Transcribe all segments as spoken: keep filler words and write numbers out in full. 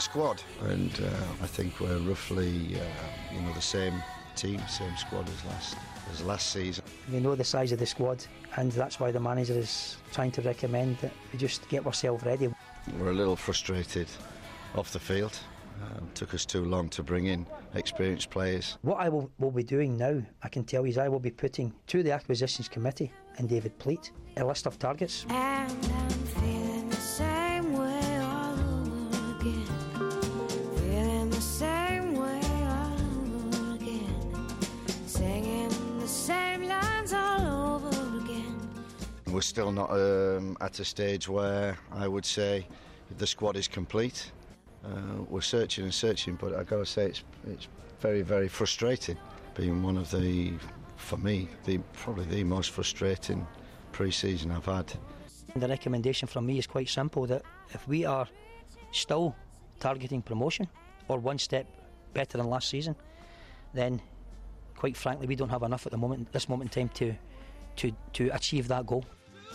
squad, and uh, I think we're roughly, uh, you know, the same team, same squad as last as last season. You know the size of the squad, and that's why the manager is trying to recommend that we just get ourselves ready. We're a little frustrated off the field. Um, took us too long to bring in experienced players. What I will, will be doing now, I can tell you, is I will be putting to the acquisitions committee and David Pleat a list of targets. And I'm feeling the same way all over again. Feeling the same way all over again. Singing the same lines all over again. We're still not um, at a stage where I would say the squad is complete. Uh, we're searching and searching, but I've got to say it's it's very, very frustrating. Being one of the, for me, the probably the most frustrating pre-season I've had. The recommendation from me is quite simple, that if we are still targeting promotion or one step better than last season, then quite frankly we don't have enough at the moment, this moment in time to to, to achieve that goal.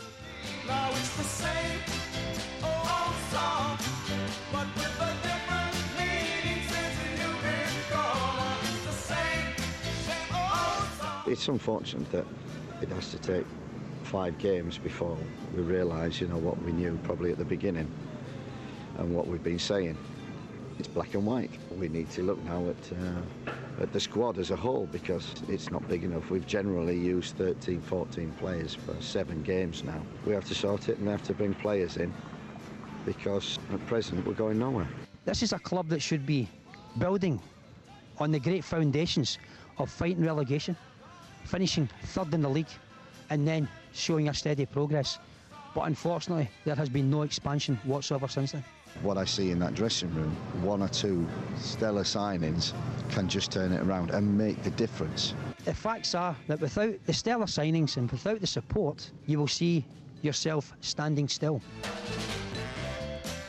Now it's the same old song, but with a different meaning since you've been gone. It's the same, same old song. It's unfortunate that it has to take five games before we realise, you know, what we knew probably at the beginning and what we've been saying. It's black and white. We need to look now at uh, at the squad as a whole, because it's not big enough. We've generally used thirteen, fourteen players for seven games now. We have to sort it and we have to bring players in, because at present we're going nowhere. This is a club that should be building on the great foundations of fighting relegation, finishing third in the league, and then showing a steady progress. But unfortunately, there has been no expansion whatsoever since then. What I see in that dressing room, one or two stellar signings can just turn it around and make the difference. The facts are that without the stellar signings and without the support, you will see yourself standing still.